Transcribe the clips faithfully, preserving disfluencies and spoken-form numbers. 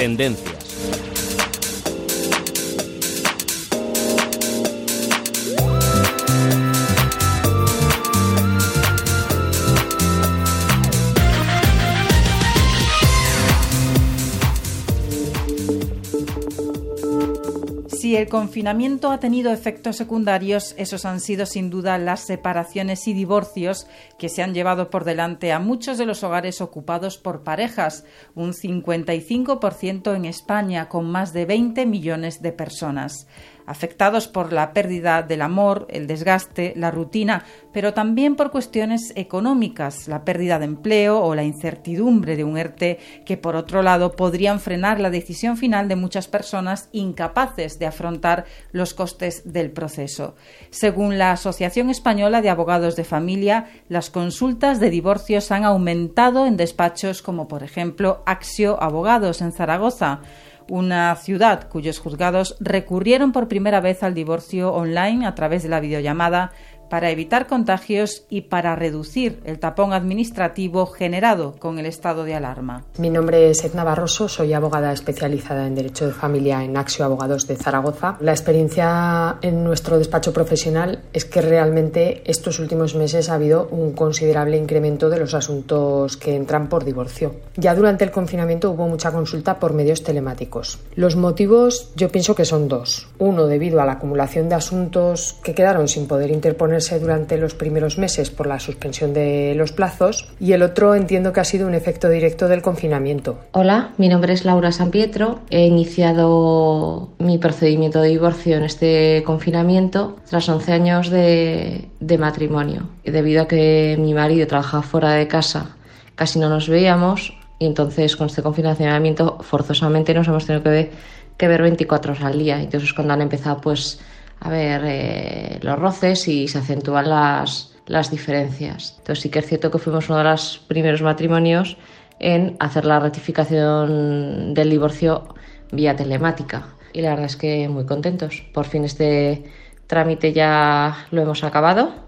Tendencias. Si el confinamiento ha tenido efectos secundarios, esos han sido sin duda las separaciones y divorcios que se han llevado por delante a muchos de los hogares ocupados por parejas, un cincuenta y cinco por ciento en España, con más de veinte millones de personas. Afectados por la pérdida del amor, el desgaste, la rutina, pero también por cuestiones económicas, la pérdida de empleo o la incertidumbre de un ERTE que, por otro lado, podrían frenar la decisión final de muchas personas incapaces de afrontar los costes del proceso. Según la Asociación Española de Abogados de Familia, las consultas de divorcios han aumentado en despachos como, por ejemplo, Axio Abogados en Zaragoza, una ciudad cuyos juzgados recurrieron por primera vez al divorcio online a través de la videollamada para evitar contagios y para reducir el tapón administrativo generado con el estado de alarma. Mi nombre es Edna Barroso, soy abogada especializada en Derecho de Familia en Axio Abogados de Zaragoza. La experiencia en nuestro despacho profesional es que realmente estos últimos meses ha habido un considerable incremento de los asuntos que entran por divorcio. Ya durante el confinamiento hubo mucha consulta por medios telemáticos. Los motivos yo pienso que son dos. Uno, debido a la acumulación de asuntos que quedaron sin poder interponerse durante los primeros meses por la suspensión de los plazos, y el otro entiendo que ha sido un efecto directo del confinamiento. Hola, mi nombre es Laura Sampietro. He iniciado mi procedimiento de divorcio en este confinamiento tras once años de, de matrimonio. Debido a que mi marido trabajaba fuera de casa, casi no nos veíamos, y entonces con este confinamiento forzosamente nos hemos tenido que ver, que ver veinticuatro horas al día. Entonces cuando han empezado pues a ver eh, los roces y se acentúan las, las diferencias. Entonces sí que es cierto que fuimos uno de los primeros matrimonios en hacer la ratificación del divorcio vía telemática. Y la verdad es que muy contentos. Por fin este trámite ya lo hemos acabado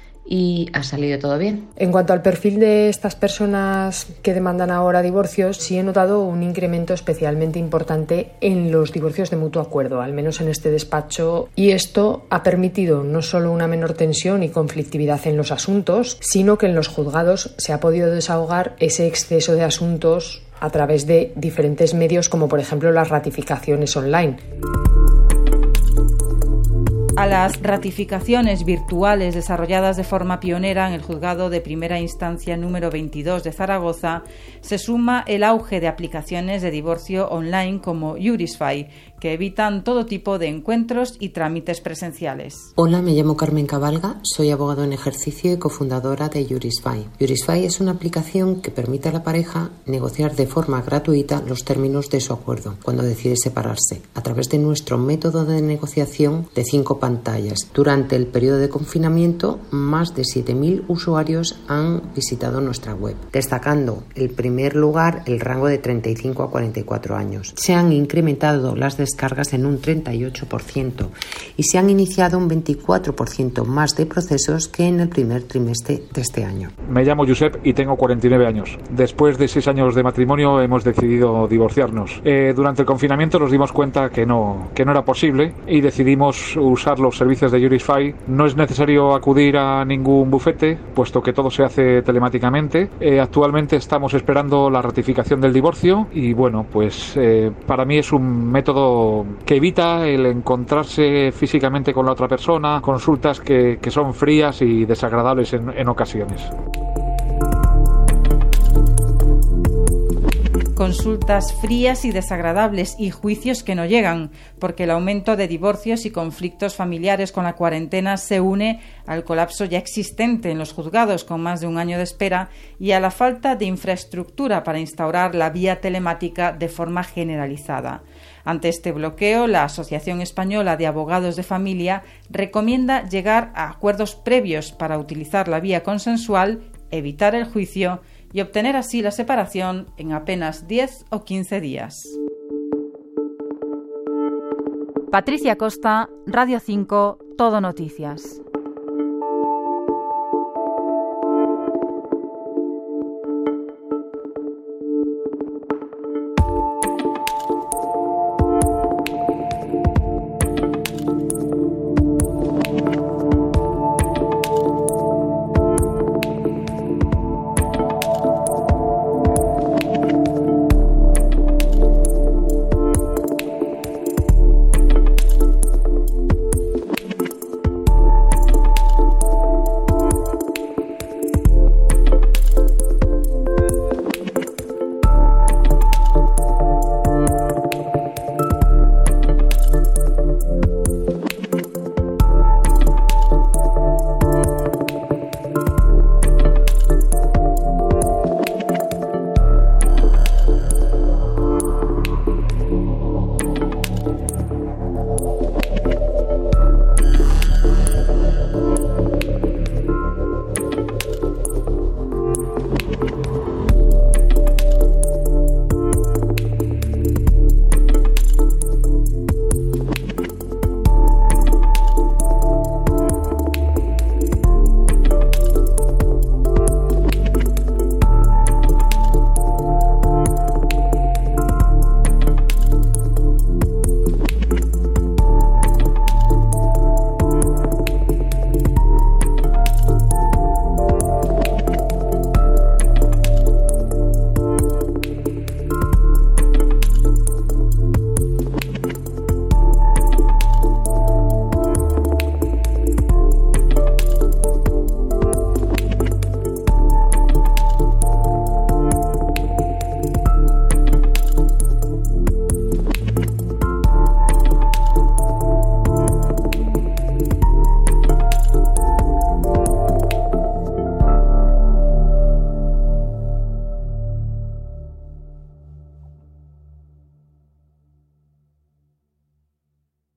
y ha salido todo bien. En cuanto al perfil de estas personas que demandan ahora divorcios, sí he notado un incremento especialmente importante en los divorcios de mutuo acuerdo, al menos en este despacho, y esto ha permitido no solo una menor tensión y conflictividad en los asuntos, sino que en los juzgados se ha podido desahogar ese exceso de asuntos a través de diferentes medios, como por ejemplo las ratificaciones online. A las ratificaciones virtuales desarrolladas de forma pionera en el Juzgado de Primera Instancia número veintidós de Zaragoza se suma el auge de aplicaciones de divorcio online como Jurisfy, que evitan todo tipo de encuentros y trámites presenciales. Hola, me llamo Carmen Cabalga, soy abogado en ejercicio y cofundadora de Jurisfy. Jurisfy es una aplicación que permite a la pareja negociar de forma gratuita los términos de su acuerdo cuando decide separarse, a través de nuestro método de negociación de cinco pantallas. Durante el periodo de confinamiento, más de siete mil usuarios han visitado nuestra web, destacando en primer lugar el rango de treinta y cinco a cuarenta y cuatro años. Se han incrementado las descargas en un treinta y ocho por ciento y se han iniciado un veinticuatro por ciento más de procesos que en el primer trimestre de este año. Me llamo Josep y tengo cuarenta y nueve años. Después de seis años de matrimonio hemos decidido divorciarnos. Eh, durante el confinamiento nos dimos cuenta que no, que no era posible y decidimos usar los servicios de Jurisfy. No es necesario acudir a ningún bufete, puesto que todo se hace telemáticamente. Eh, actualmente estamos esperando la ratificación del divorcio y bueno, pues eh, para mí es un método que evita el encontrarse físicamente con la otra persona, consultas que, que son frías y desagradables en, en ocasiones. Consultas frías y desagradables y juicios que no llegan, porque el aumento de divorcios y conflictos familiares con la cuarentena se une al colapso ya existente en los juzgados con más de un año de espera y a la falta de infraestructura para instaurar la vía telemática de forma generalizada. Ante este bloqueo, la Asociación Española de Abogados de Familia recomienda llegar a acuerdos previos para utilizar la vía consensual, evitar el juicio y obtener así la separación en apenas diez o quince días. Patricia Costa, Radio cinco, Todo Noticias.